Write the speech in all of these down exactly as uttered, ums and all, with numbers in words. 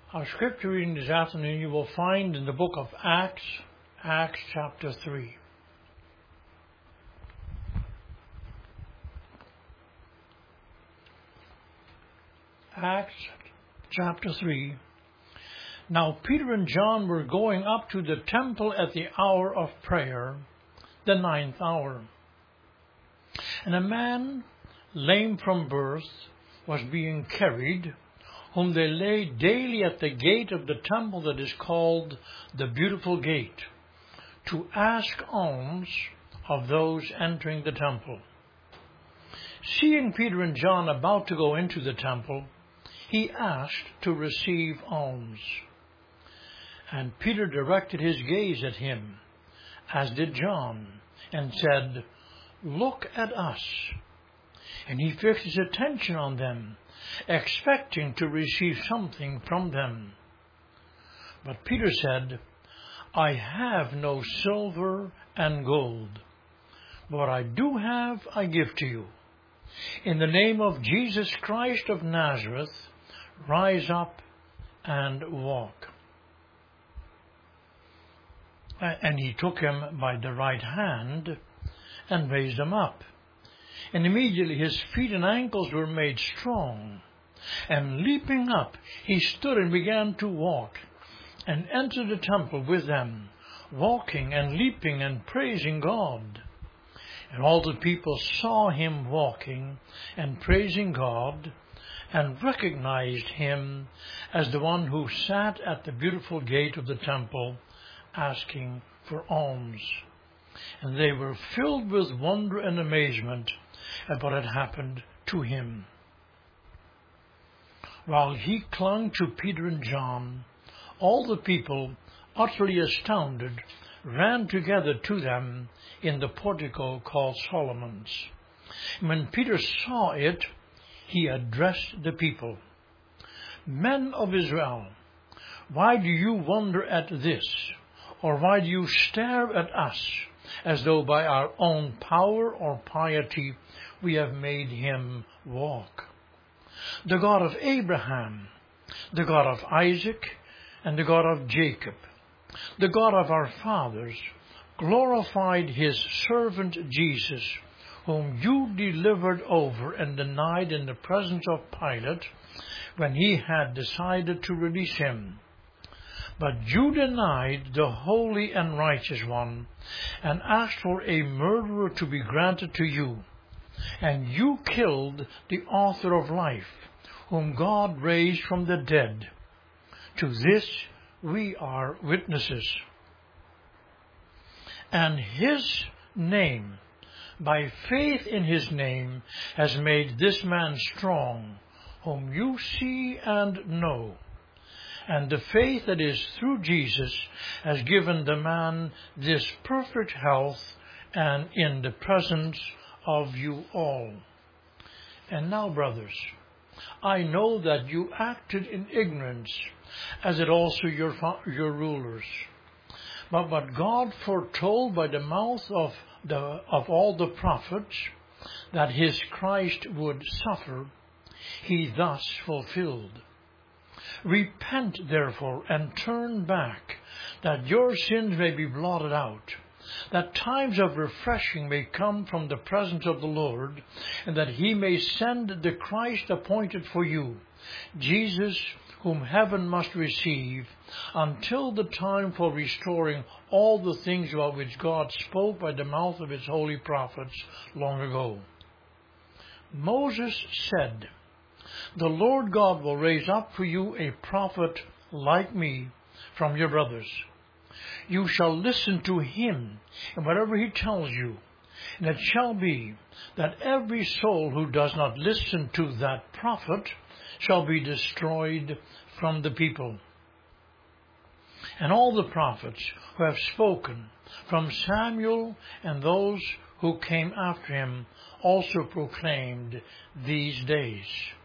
Our scripture reading this afternoon you will find in the book of Acts, Acts chapter three. Acts chapter three. Now Peter and John were going up to the temple at the hour of prayer, the ninth hour. And a man, lame from birth, was being carried, whom they laid daily at the gate of the temple that is called the Beautiful Gate, to ask alms of those entering the temple. Seeing Peter and John about to go into the temple, he asked to receive alms. And Peter directed his gaze at him, as did John, and said, "Look at us." And he fixed his attention on them, expecting to receive something from them. But Peter said, "I have no silver and gold, but what I do have I give to you. In the name of Jesus Christ of Nazareth, rise up and walk." And he took him by the right hand and raised him up. And immediately his feet and ankles were made strong. And leaping up, he stood and began to walk, and entered the temple with them, walking and leaping and praising God. And all the people saw him walking and praising God, and recognized him as the one who sat at the beautiful gate of the temple, asking for alms. And they were filled with wonder and amazement at what had happened to him. While he clung to Peter and John, all the people, utterly astounded, ran together to them in the portico called Solomon's. When Peter saw it, he addressed the people, "Men of Israel, why do you wonder at this? Or why do you stare at us, as though by our own power or piety we have made him walk? The God of Abraham, the God of Isaac, and the God of Jacob, the God of our fathers, glorified his servant Jesus, whom you delivered over and denied in the presence of Pilate when he had decided to release him. But you denied the Holy and Righteous One, and asked for a murderer to be granted to you. And you killed the author of life, whom God raised from the dead. To this we are witnesses. And his name, by faith in his name, has made this man strong, whom you see and know. And the faith that is through Jesus has given the man this perfect health, and in the presence of you all. And now, brothers, I know that you acted in ignorance, as did also your, your rulers. But what God foretold by the mouth of, the, of all the prophets, that his Christ would suffer, he thus fulfilled. Repent, therefore, and turn back, that your sins may be blotted out, that times of refreshing may come from the presence of the Lord, and that he may send the Christ appointed for you, Jesus, whom heaven must receive, until the time for restoring all the things about which God spoke by the mouth of his holy prophets long ago. Moses said, "The Lord God will raise up for you a prophet like me from your brothers. You shall listen to him in whatever he tells you. And it shall be that every soul who does not listen to that prophet shall be destroyed from the people." And all the prophets who have spoken, from Samuel and those who came after him, also proclaimed these days.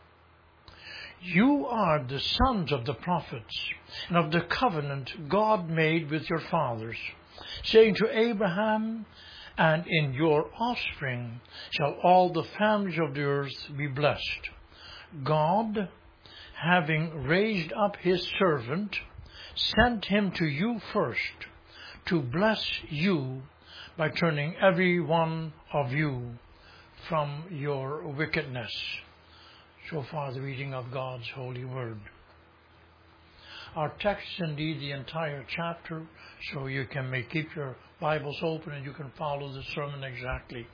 You are the sons of the prophets, and of the covenant God made with your fathers, saying to Abraham, "And in your offspring shall all the families of the earth be blessed." God, having raised up his servant, sent him to you first, to bless you by turning every one of you from your wickedness. So far, the reading of God's holy word. Our text is indeed the entire chapter, so you can make, keep your Bibles open and you can follow the sermon exactly.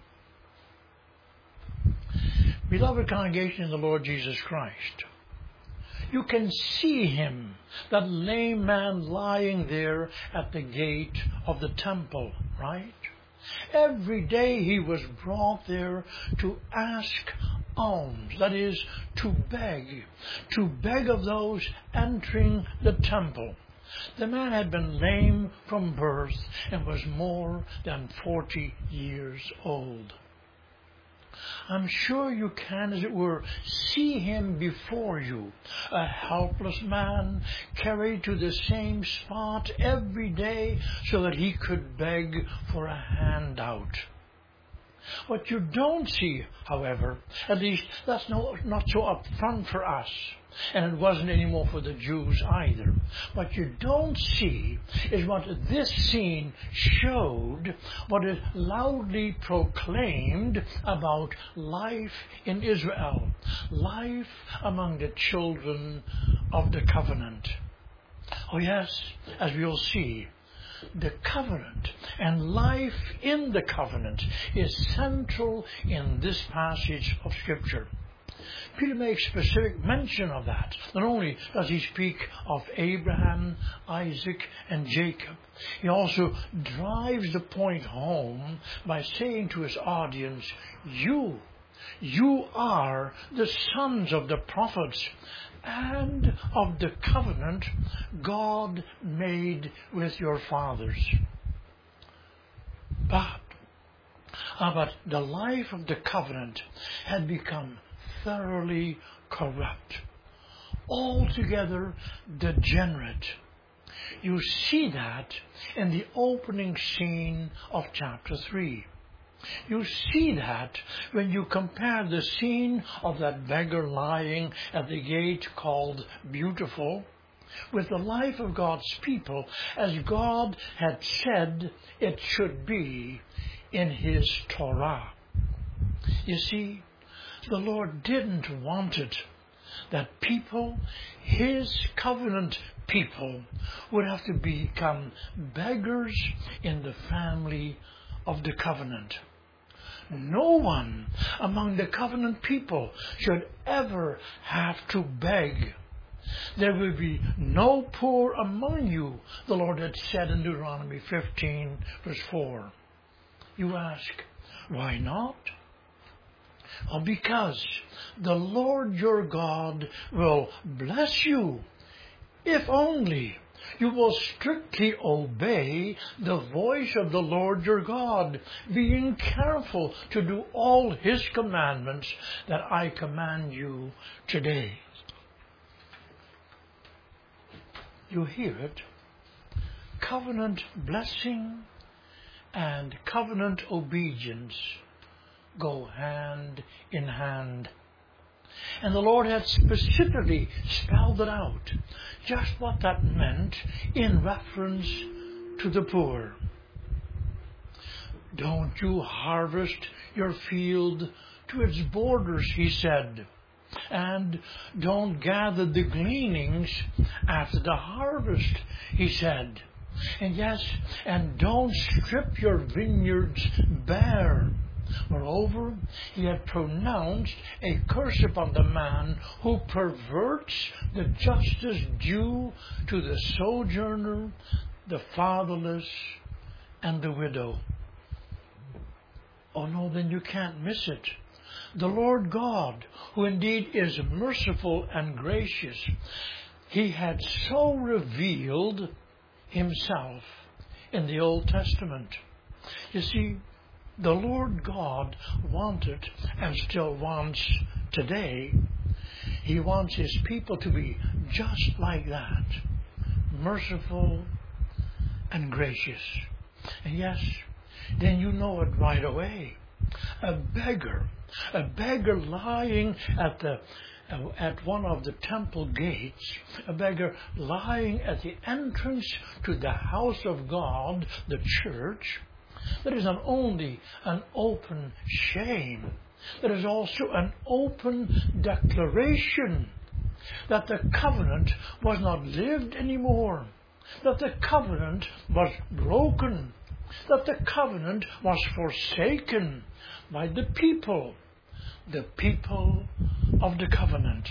Beloved congregation in the Lord Jesus Christ, you can see him, that lame man lying there at the gate of the temple, right? Every day he was brought there to ask alms, that is, to beg, to beg of those entering the temple. The man had been lame from birth and was more than forty years old. I'm sure you can, as it were, see him before you, a helpless man carried to the same spot every day so that he could beg for a handout. What you don't see, however, at least that's no, not so upfront for us, and it wasn't anymore for the Jews either. What you don't see is what this scene showed, what it loudly proclaimed about life in Israel, life among the children of the covenant. Oh yes, as we'll see, the covenant and life in the covenant is central in this passage of Scripture. Peter makes specific mention of that. Not only does he speak of Abraham, Isaac, and Jacob, he also drives the point home by saying to his audience, you, you are the sons of the prophets and of the covenant God made with your fathers. But, uh, but the life of the covenant had become thoroughly corrupt, altogether degenerate. You see that in the opening scene of chapter three. You see that when you compare the scene of that beggar lying at the gate called Beautiful with the life of God's people as God had said it should be in His Torah. You see, the Lord didn't want it that people, His covenant people, would have to become beggars in the family of the covenant. No one among the covenant people should ever have to beg. There will be no poor among you, the Lord had said in Deuteronomy fifteen, verse four. You ask, why not? Well, because the Lord your God will bless you if only you will strictly obey the voice of the Lord your God, being careful to do all His commandments that I command you today. You hear it? Covenant blessing and covenant obedience go hand in hand. And the Lord had specifically spelled it out, just what that meant in reference to the poor. Don't you harvest your field to its borders, He said, and don't gather the gleanings after the harvest, He said. And yes, and don't strip your vineyards bare. Moreover, He had pronounced a curse upon the man who perverts the justice due to the sojourner, the fatherless, and the widow. Oh no, then you can't miss it. The Lord God, who indeed is merciful and gracious, He had so revealed Himself in the Old Testament. You see, the Lord God wanted, and still wants today, He wants His people to be just like that, merciful and gracious. And yes, then you know it right away. A beggar, a beggar lying at the at one of the temple gates, a beggar lying at the entrance to the house of God, the church, there is not only an open shame, there is also an open declaration that the covenant was not lived anymore, that the covenant was broken, that the covenant was forsaken by the people, the people of the covenant.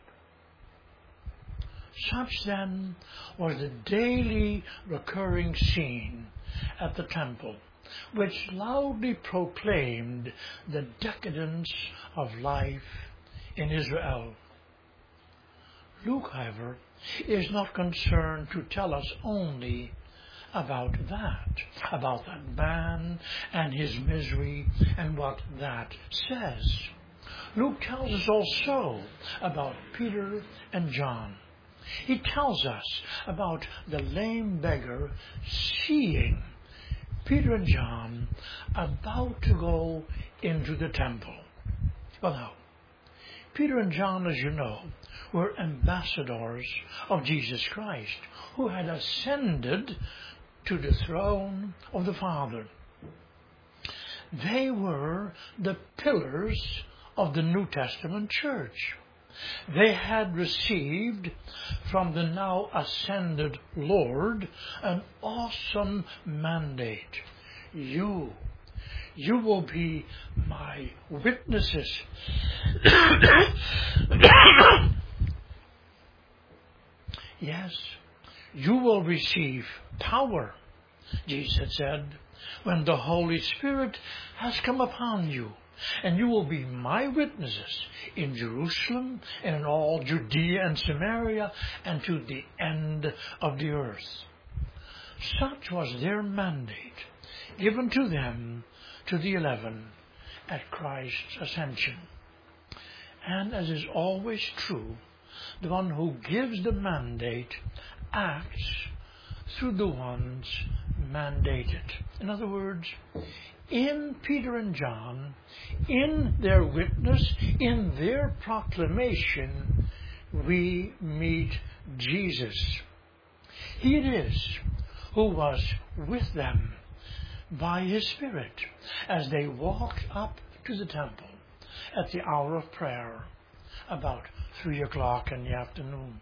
Such then was the daily recurring scene at the temple, which loudly proclaimed the decadence of life in Israel. Luke, however, is not concerned to tell us only about that, about that man and his misery and what that says. Luke tells us also about Peter and John. He tells us about the lame beggar seeing Peter and John about to go into the temple. Well, now, Peter and John, as you know, were ambassadors of Jesus Christ, who had ascended to the throne of the Father. They were the pillars of the New Testament church. They had received from the now ascended Lord an awesome mandate. You, you will be my witnesses. Yes, you will receive power, Jesus said, when the Holy Spirit has come upon you. And you will be my witnesses in Jerusalem and in all Judea and Samaria and to the end of the earth. Such was their mandate given to them, to the eleven, at Christ's ascension. And as is always true, the one who gives the mandate acts through the ones mandated. In other words, in Peter and John, in their witness, in their proclamation, we meet Jesus. He it is who was with them by His Spirit as they walked up to the temple at the hour of prayer, about three o'clock in the afternoon.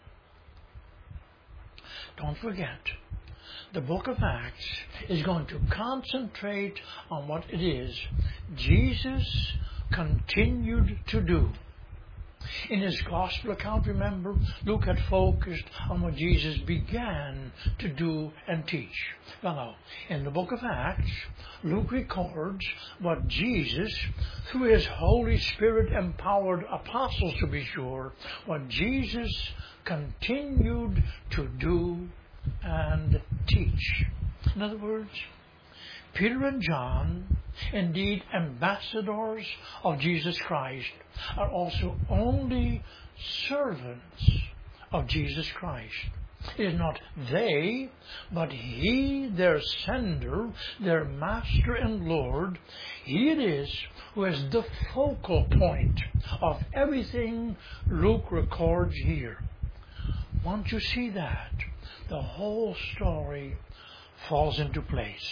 Don't forget, the book of Acts is going to concentrate on what it is Jesus continued to do. In his gospel account, remember, Luke had focused on what Jesus began to do and teach. Well, now, in the book of Acts, Luke records what Jesus, through his Holy Spirit empowered apostles to be sure, what Jesus continued to do and teach. In other words, Peter and John, indeed ambassadors of Jesus Christ, are also only servants of Jesus Christ. It is not they, but He, their sender, their Master and Lord. He it is who is the focal point of everything Luke records here. Once you see that, the whole story falls into place.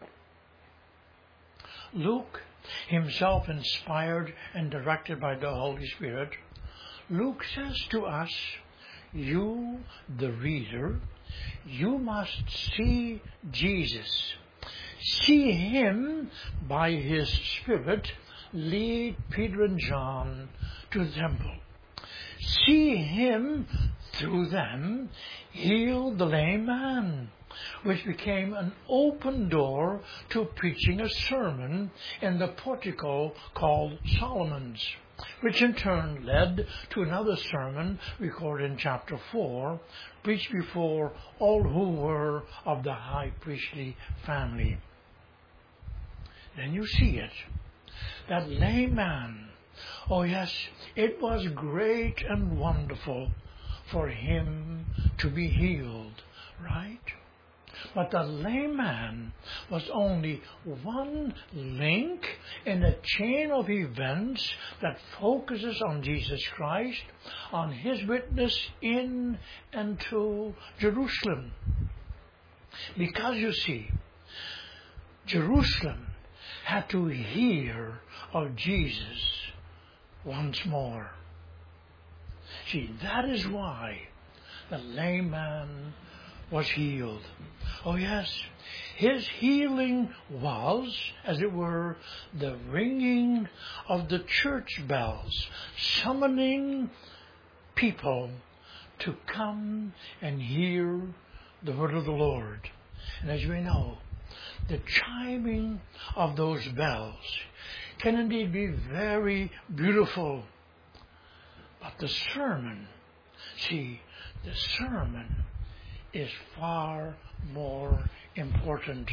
Luke, himself inspired and directed by the Holy Spirit, Luke says to us, you, the reader, you must see Jesus. See Him by His Spirit lead Peter and John to the temple. See Him, through them, heal the lame man, which became an open door to preaching a sermon in the portico called Solomon's, which in turn led to another sermon recorded in chapter four, preached before all who were of the high priestly family. Then you see it, that lame man. Oh yes, it was great and wonderful for him to be healed, right? But the lame man was only one link in a chain of events that focuses on Jesus Christ, on His witness in and to Jerusalem. Because you see, Jerusalem had to hear of Jesus once more. See, that is why the lame man was healed. Oh yes, his healing was, as it were, the ringing of the church bells, summoning people to come and hear the word of the Lord. And as we know, the chiming of those bells can indeed be very beautiful. But the sermon, see, the sermon is far more important.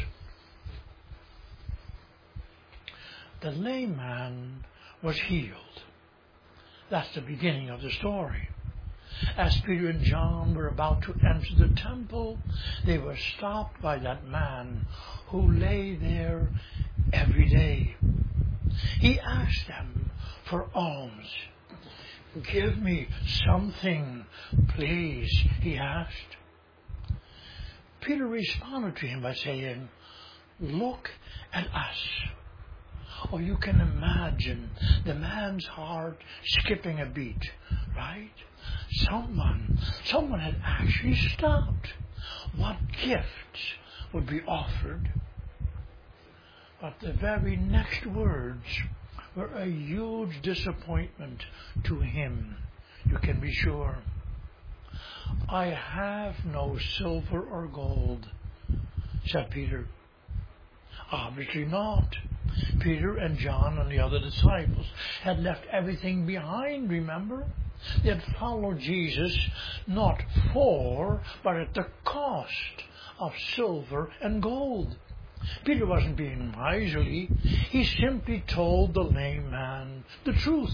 The lame man was healed. That's the beginning of the story. As Peter and John were about to enter the temple, they were stopped by that man who lay there every day. He asked them for alms. "Give me something, please," he asked. Peter responded to him by saying, "Look at us." Oh, you can imagine the man's heart skipping a beat, right? Someone, someone had actually stopped. What gifts would be offered? But the very next words were a huge disappointment to him, you can be sure. "I have no silver or gold," said Peter. Obviously not. Peter and John and the other disciples had left everything behind, remember? They had followed Jesus not for, but at the cost of silver and gold. Peter wasn't being miserly. He simply told the lame man the truth.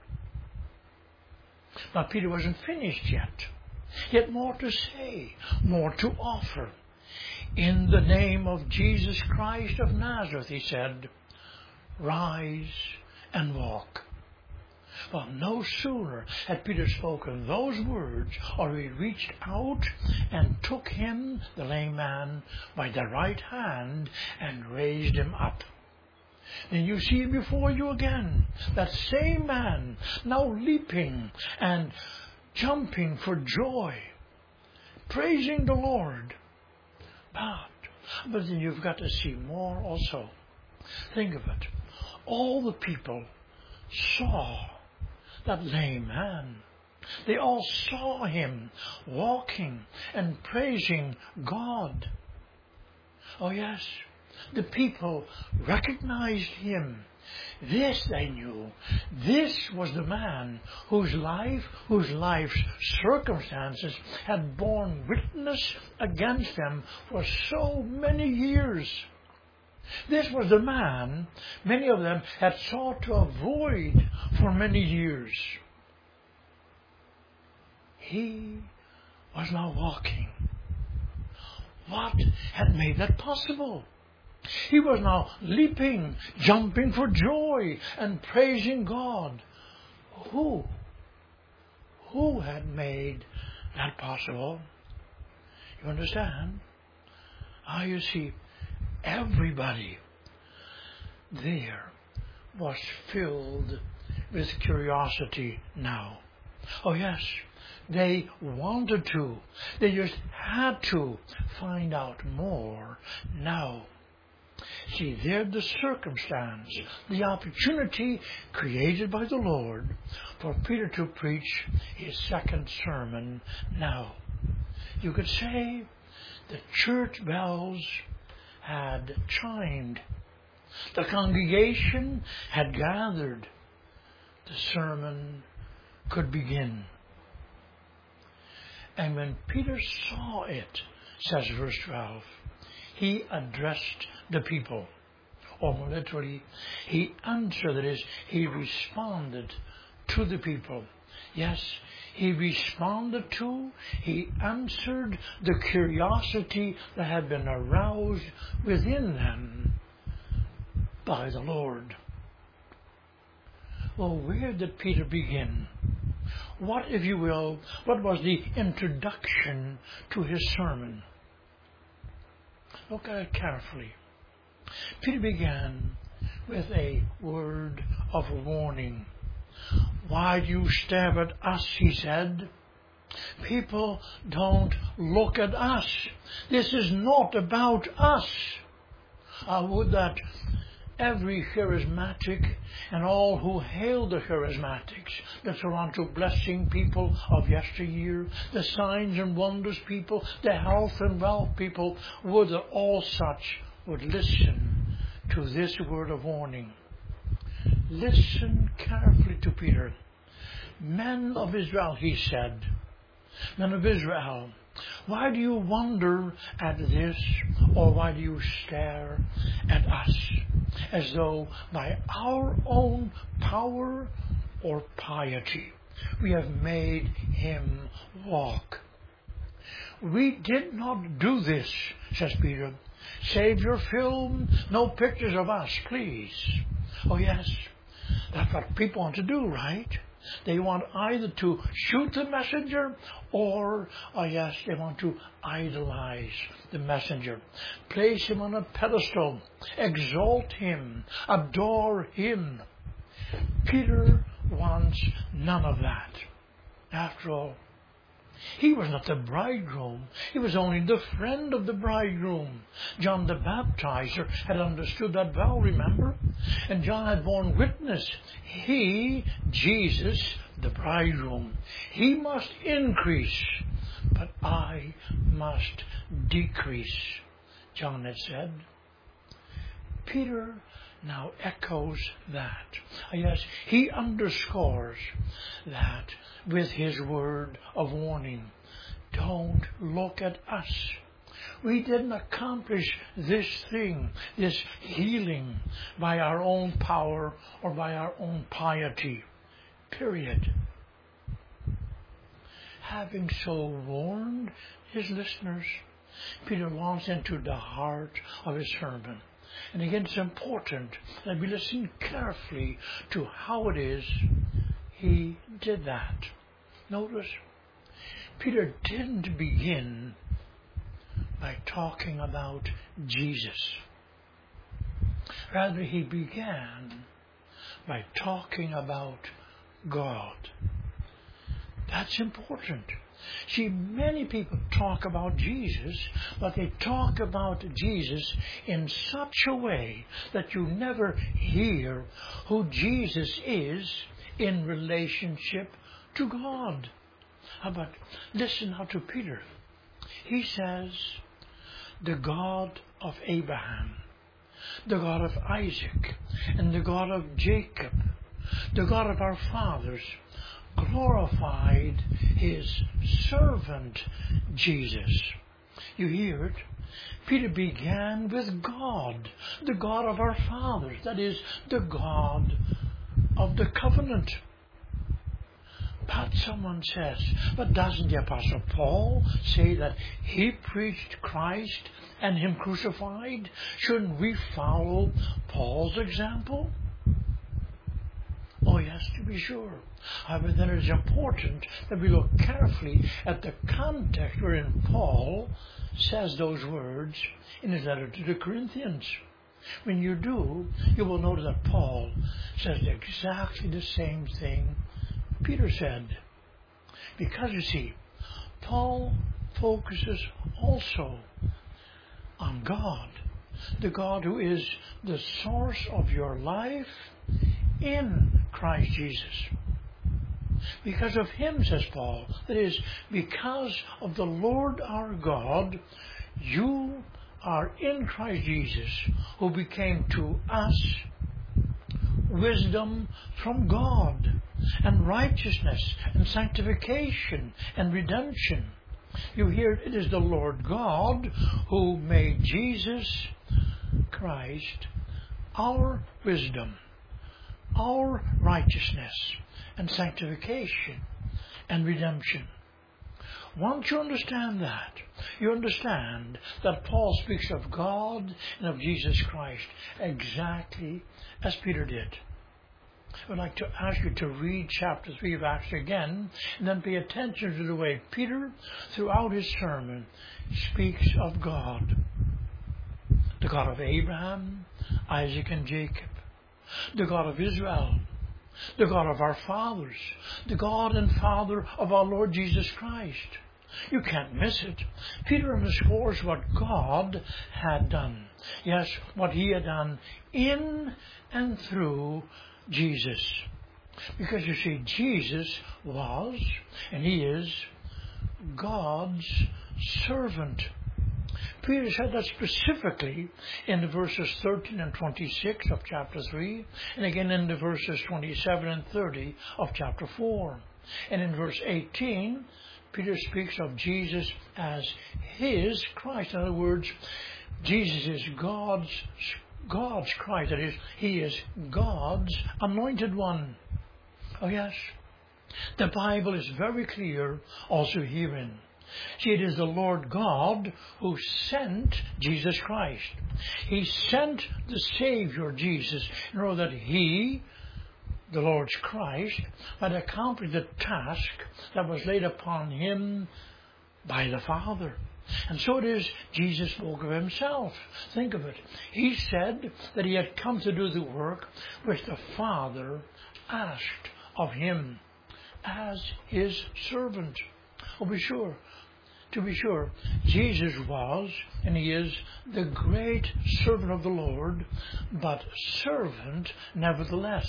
But Peter wasn't finished yet. He had more to say, more to offer. "In the name of Jesus Christ of Nazareth," he said, "rise and walk." Well, no sooner had Peter spoken those words, or he reached out and took him, the lame man, by the right hand and raised him up. Then you see before you again that same man, now leaping and jumping for joy, praising the Lord. But, but then you've got to see more also. Think of it. All the people saw that lame man. They all saw him walking and praising God. Oh yes, the people recognized him. This they knew. This was the man whose life, whose life's circumstances had borne witness against them for so many years. This was the man many of them had sought to avoid for many years. He was now walking. What had made that possible? He was now leaping, jumping for joy, and praising God. Who? Who had made that possible? You understand? Ah, you see, everybody there was filled with curiosity now. Oh yes, they wanted to. They just had to find out more now. See, there the circumstance, the opportunity created by the Lord for Peter to preach his second sermon now. You could say the church bells had chimed. The congregation had gathered. The sermon could begin. And when Peter saw it, says verse twelve, he addressed the people. Or more literally, he answered, that is, he responded to the people. Yes, he responded to, he answered the curiosity that had been aroused within them by the Lord. Well, where did Peter begin? What, if you will, what was the introduction to his sermon? Look at it carefully. Peter began with a word of warning. Why do you stare at us, he said. People don't look at us. This is not about us. I would that every charismatic and all who hail the charismatics, the Toronto blessing people of yesteryear, the signs and wonders people, the health and wealth people, would that all such would listen to this word of warning. Listen carefully to Peter. Men of Israel, he said, men of Israel, why do you wonder at this, or why do you stare at us, as though by our own power or piety we have made him walk? We did not do this, says Peter. Save your film, no pictures of us, please. Oh yes, that's what people want to do, right? They want either to shoot the messenger or, oh yes, they want to idolize the messenger. Place him on a pedestal. Exalt him. Adore him. Peter wants none of that. After all, he was not the bridegroom. He was only the friend of the bridegroom. John the Baptizer had understood that well, remember? And John had borne witness. He, Jesus, the bridegroom, he must increase, but I must decrease, John had said. Peter now echoes that. Yes, he underscores that with his word of warning. Don't look at us. We didn't accomplish this thing, this healing, by our own power or by our own piety. Period. Having so warned his listeners, Peter launches into the heart of his sermon. And again, it's important that we listen carefully to how it is he did that. Notice, Peter didn't begin by talking about Jesus. Rather, he began by talking about God. That's important. See, many people talk about Jesus, but they talk about Jesus in such a way that you never hear who Jesus is in relationship to God. How about, listen now to Peter. He says, the God of Abraham, the God of Isaac, and the God of Jacob, the God of our fathers, glorified his servant Jesus. You hear it? Peter began with God, the God of our fathers, that is, the God of the covenant. But someone says, but doesn't the Apostle Paul say that he preached Christ and him crucified? Shouldn't we follow Paul's example? Oh yes, to be sure. However, then it is important that we look carefully at the context wherein Paul says those words in his letter to the Corinthians. When you do, you will notice that Paul says exactly the same thing Peter said. Because, you see, Paul focuses also on God, the God who is the source of your life in Christ Jesus. Because of him, says Paul, that is, because of the Lord our God, you are in Christ Jesus, who became to us wisdom from God, and righteousness, and sanctification, and redemption. You hear, it is the Lord God who made Jesus Christ our wisdom, our righteousness, and sanctification and redemption. Once you understand that, you understand that Paul speaks of God and of Jesus Christ exactly as Peter did. I'd like to ask you to read chapter three of Acts again, and then pay attention to the way Peter, throughout his sermon, speaks of God. The God of Abraham, Isaac, and Jacob. The God of Israel. The God of our fathers. The God and Father of our Lord Jesus Christ. You can't miss it. Peter underscores what God had done. Yes, what he had done in and through Jesus. Because you see, Jesus was, and he is, God's servant. Peter said that specifically in the verses thirteen and twenty-six of chapter three, and again in the verses twenty-seven and thirty of chapter four. And in verse eighteen, Peter speaks of Jesus as his Christ. In other words, Jesus is God's God's Christ. That is, he is God's anointed one. Oh yes, the Bible is very clear also herein. See, it is the Lord God who sent Jesus Christ. He sent the Savior, Jesus, in order that he, the Lord's Christ, might accomplish the task that was laid upon him by the Father. And so it is, Jesus spoke of himself. Think of it. He said that he had come to do the work which the Father asked of him as his servant. Oh, be sure. To be sure, Jesus was, and he is, the great servant of the Lord, but servant nevertheless.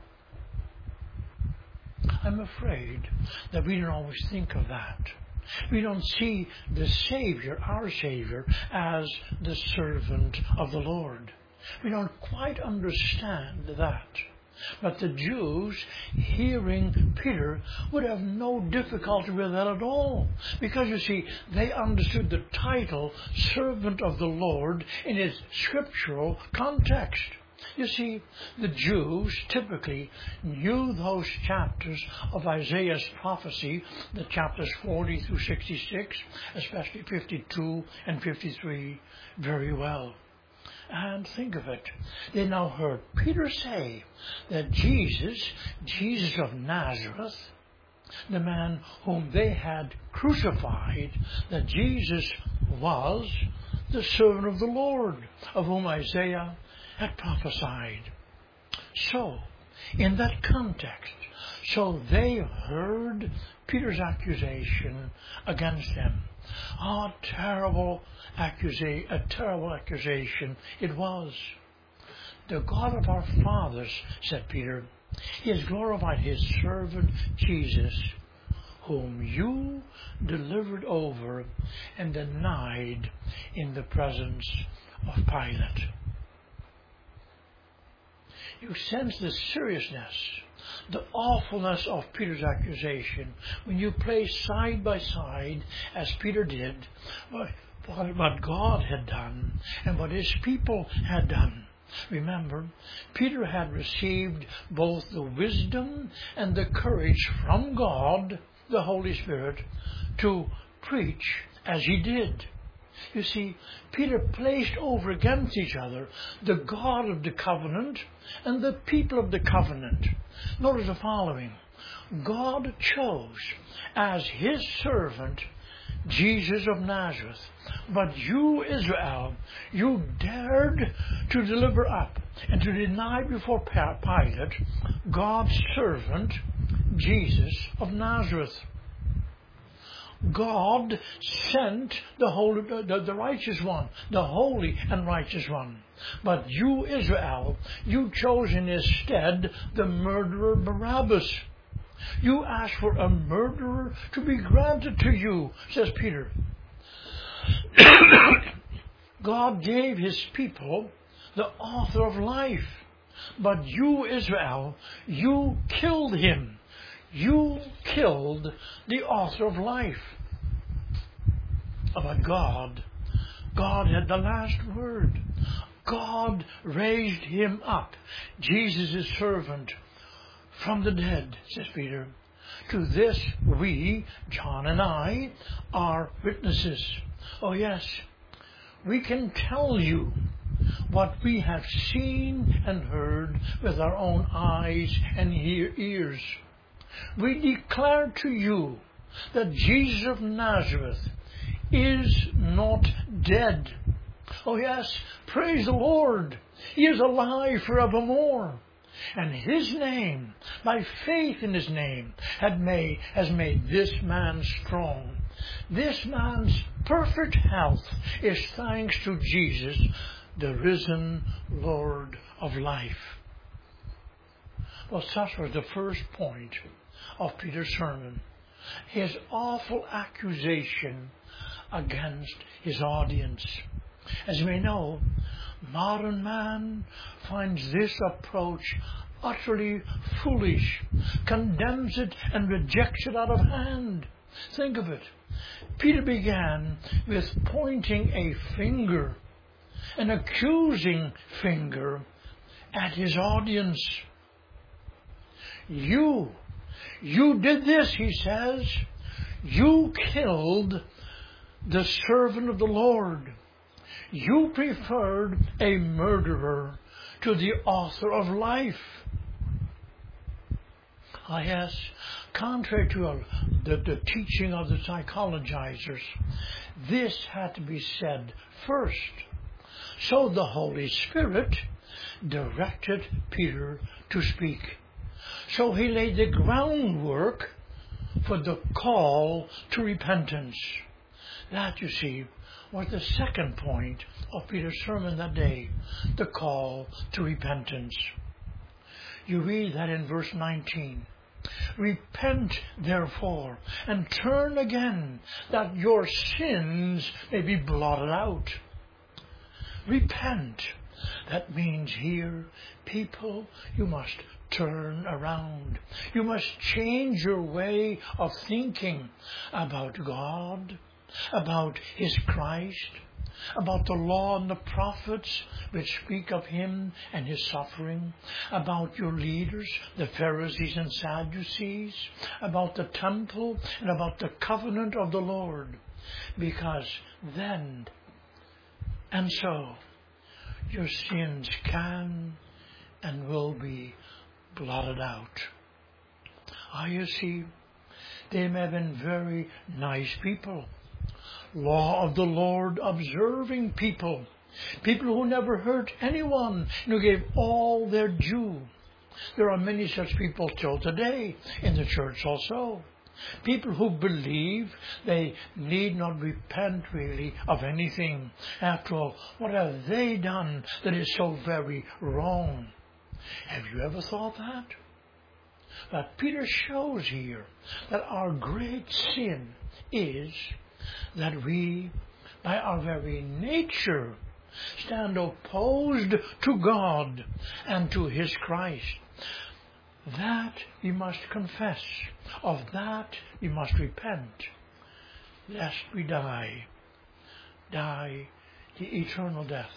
I'm afraid that we don't always think of that. We don't see the Savior, our Savior, as the servant of the Lord. We don't quite understand that. But the Jews, hearing Peter, would have no difficulty with that at all. Because, you see, they understood the title, Servant of the Lord, in its scriptural context. You see, the Jews typically knew those chapters of Isaiah's prophecy, the chapters forty through sixty-six, especially fifty-two and fifty-three, very well. And think of it, they now heard Peter say that Jesus, Jesus of Nazareth, the man whom they had crucified, that Jesus was the servant of the Lord, of whom Isaiah had prophesied. So, in that context, so they heard Peter's accusation against them. Ah, terrible accusation, a terrible accusation it was. The God of our fathers, said Peter, he has glorified his servant Jesus, whom you delivered over and denied in the presence of Pilate. You sense the seriousness, the awfulness of Peter's accusation when you place side by side, as Peter did, what, what God had done and what his people had done. Remember, Peter had received both the wisdom and the courage from God, the Holy Spirit, to preach as he did. You see, Peter placed over against each other the God of the covenant and the people of the covenant. Notice the following. God chose as his servant Jesus of Nazareth. But you, Israel, you dared to deliver up and to deny before Pilate God's servant, Jesus of Nazareth. God sent the holy, the, the righteous one, the holy and righteous one. But you, Israel, you chose in his stead the murderer Barabbas. You asked for a murderer to be granted to you, says Peter. God gave his people the author of life. But you, Israel, you killed him. You killed the author of life. But God, God had the last word. God raised him up, Jesus' servant, from the dead, says Peter. To this we, John and I, are witnesses. Oh yes, we can tell you what we have seen and heard with our own eyes and ears. We declare to you that Jesus of Nazareth is not dead. Oh yes, praise the Lord. He is alive forevermore. And His name, by faith in His name, had made, has made this man strong. This man's perfect health is thanks to Jesus, the risen Lord of life. Well, such was the first point of Peter's sermon. His awful accusation against his audience. As we know, modern man finds this approach utterly foolish, condemns it and rejects it out of hand. Think of it. Peter began with pointing a finger, an accusing finger, at his audience. You, you did this, he says. You killed the servant of the Lord. You preferred a murderer to the author of life. Ah, yes, contrary to uh, the, the teaching of the psychologizers, this had to be said first. So the Holy Spirit directed Peter to speak. So he laid the groundwork for the call to repentance. That, you see, was the second point of Peter's sermon that day, the call to repentance. You read that in verse nineteen. Repent, therefore, and turn again, that your sins may be blotted out. Repent. That means here, people, you must turn around. You must change your way of thinking about God, about His Christ, about the law and the prophets which speak of Him and His suffering, about your leaders, the Pharisees and Sadducees, about the temple and about the covenant of the Lord. Because then and so your sins can and will be blotted out. Ah, you see, they may have been very nice people, law of the Lord observing people, people who never hurt anyone and who gave all their due. There are many such people till today in the church also. People who believe they need not repent really of anything. After all, what have they done that is so very wrong? Have you ever thought that? But Peter shows here that our great sin is that we, by our very nature, stand opposed to God and to His Christ. That we must confess. Of that we must repent, lest we die, die the eternal death.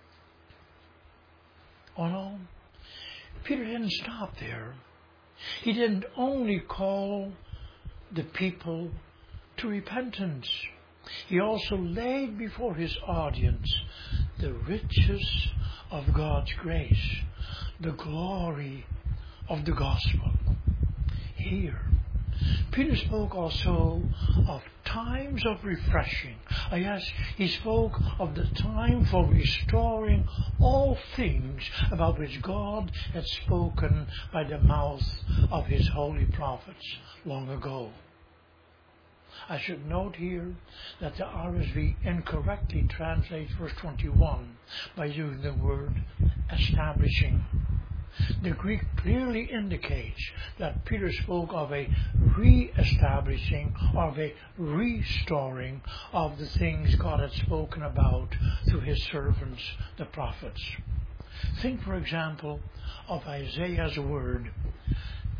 Oh no, Peter didn't stop there. He didn't only call the people to repentance. He also laid before his audience the riches of God's grace, the glory of the gospel. Here, Peter spoke also of times of refreshing. Ah, yes, he spoke of the time for restoring all things about which God had spoken by the mouth of His holy prophets long ago. I should note here that the R S V incorrectly translates verse twenty-one by using the word establishing. The Greek clearly indicates that Peter spoke of a re-establishing, of a restoring of the things God had spoken about through His servants, the prophets. Think, for example, of Isaiah's word,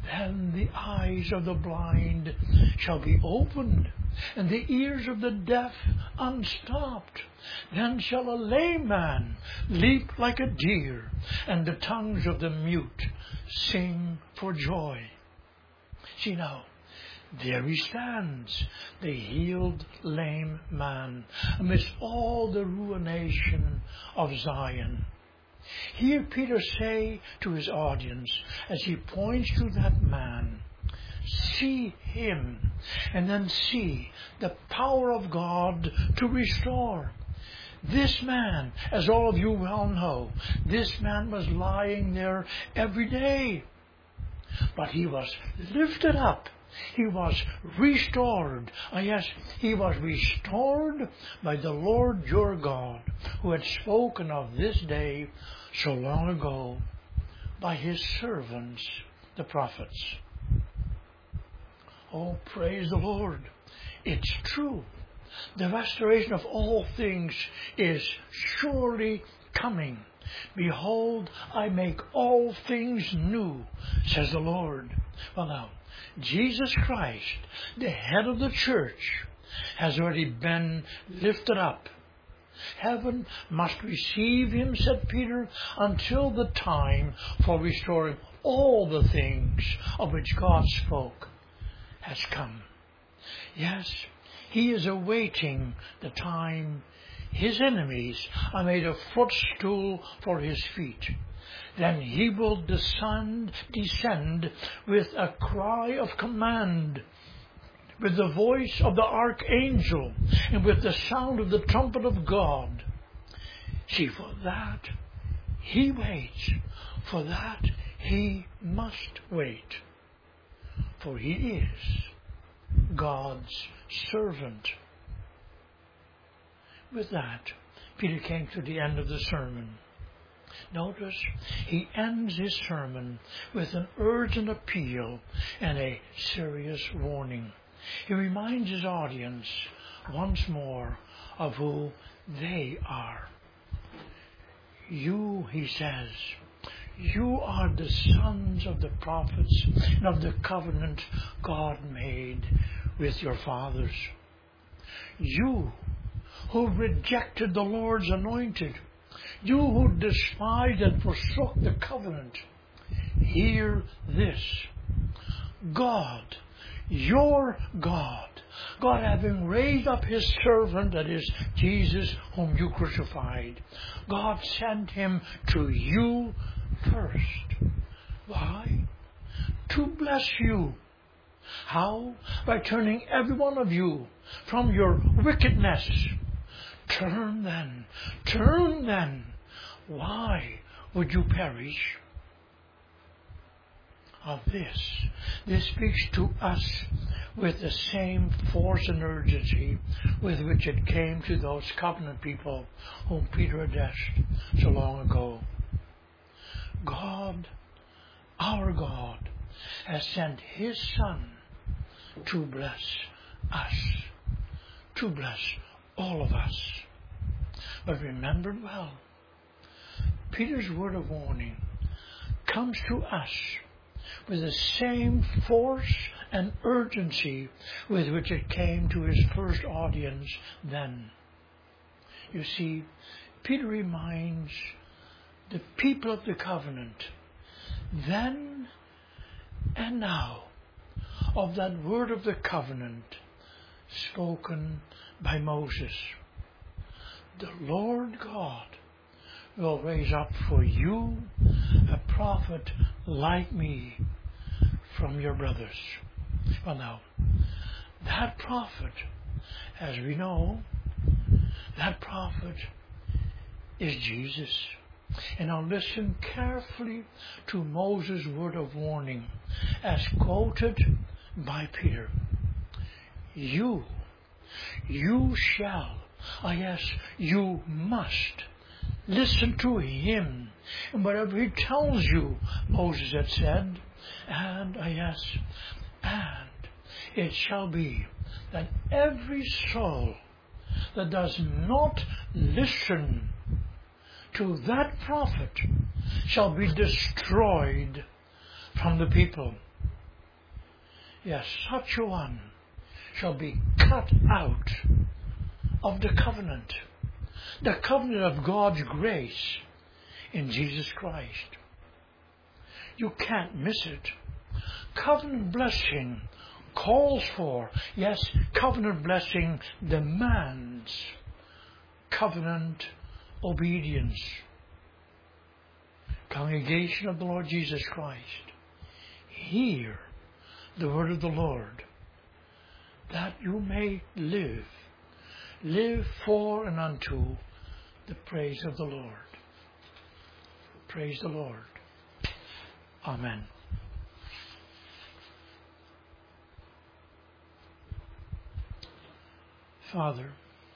Then the eyes of the blind shall be opened, and the ears of the deaf unstopped. Then shall a lame man leap like a deer, and the tongues of the mute sing for joy. See now, there he stands, the healed lame man, amidst all the ruination of Zion. Hear Peter say to his audience, as he points to that man, see him, and then see the power of God to restore. This man, as all of you well know, this man was lying there every day. But he was lifted up. He was restored. Ah, yes, he was restored by the Lord your God, who had spoken of this day so long ago by his servants, the prophets. Oh, praise the Lord. It's true. The restoration of all things is surely coming. Behold, I make all things new, says the Lord. Well now, Jesus Christ, the head of the church, has already been lifted up. Heaven must receive him, said Peter, until the time for restoring all the things of which God spoke has come. Yes, he is awaiting the time his enemies are made a footstool for his feet. Then he will descend, descend with a cry of command, with the voice of the archangel, and with the sound of the trumpet of God. See, for that he waits. For that he must wait. For he is God's servant. With that, Peter came to the end of the sermon. Notice, he ends his sermon with an urgent appeal and a serious warning. He reminds his audience once more of who they are. You, he says, you are the sons of the prophets and of the covenant God made with your fathers. You who rejected the Lord's anointed, you who despised and forsook the covenant, hear this. God, your God, God having raised up his servant, that is Jesus whom you crucified, God sent him to you first. Why? To bless you. How? By turning every one of you from your wickedness. Turn then, turn then. Why would you perish? Of this, this speaks to us with the same force and urgency with which it came to those covenant people whom Peter addressed so long ago. God, our God, has sent his Son to bless us, to bless all of us. But remember well, Peter's word of warning comes to us with the same force and urgency with which it came to his first audience then. You see, Peter reminds the people of the covenant then and now of that word of the covenant spoken by Moses. The Lord God will raise up for you a prophet like me from your brothers. Well now, that prophet, as we know, that prophet is Jesus. And now listen carefully to Moses' word of warning as quoted by Peter. You, you shall, ah yes, you must listen to him. And whatever he tells you, Moses had said, and, ah yes, and it shall be that every soul that does not listen to that prophet shall be destroyed from the people. yes, such a one shall be cut out of the covenant, the covenant of God's grace in Jesus Christ. You can't miss it. Covenant blessing calls for, yes, covenant blessing demands covenant obedience. Congregation of the Lord Jesus Christ, hear the word of the Lord, that you may live, live for and unto the praise of the Lord. Praise the Lord. Amen. Father,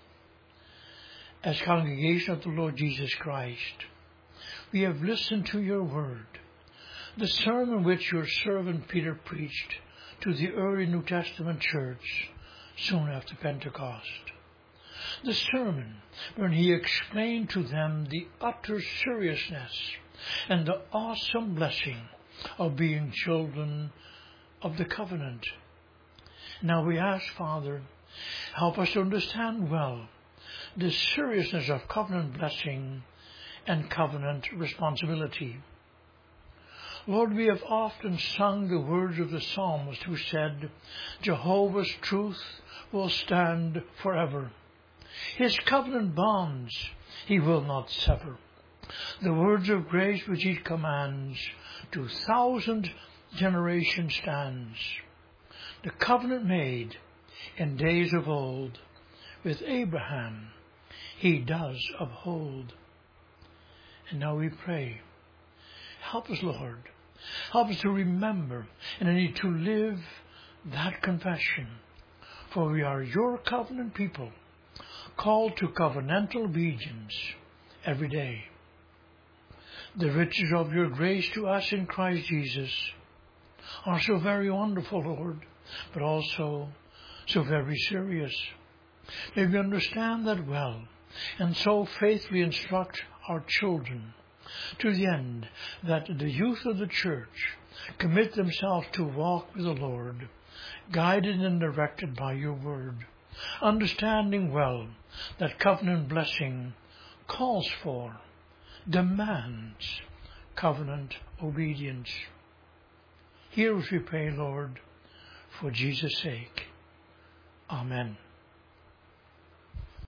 as congregation of the Lord Jesus Christ, we have listened to your word, the sermon which your servant Peter preached to the early New Testament church soon after Pentecost. The sermon when he explained to them the utter seriousness and the awesome blessing of being children of the covenant. Now we ask, Father, help us to understand well the seriousness of covenant blessing and covenant responsibility. Lord, we have often sung the words of the psalmist who said, Jehovah's truth will stand forever. His covenant bonds he will not sever. The words of grace which he commands to thousand generations stands. The covenant made in days of old with Abraham he does uphold. And now we pray, help us, Lord. Help us to remember and indeed to live that confession. For we are your covenant people, called to covenantal obedience every day. The riches of your grace to us in Christ Jesus are so very wonderful, Lord, but also so very serious. May we understand that well, and so faithfully instruct our children, to the end that the youth of the church commit themselves to walk with the Lord, guided and directed by your word, understanding well that covenant blessing calls for, demands covenant obedience. Hear us, we pray, Lord, for Jesus' sake. Amen.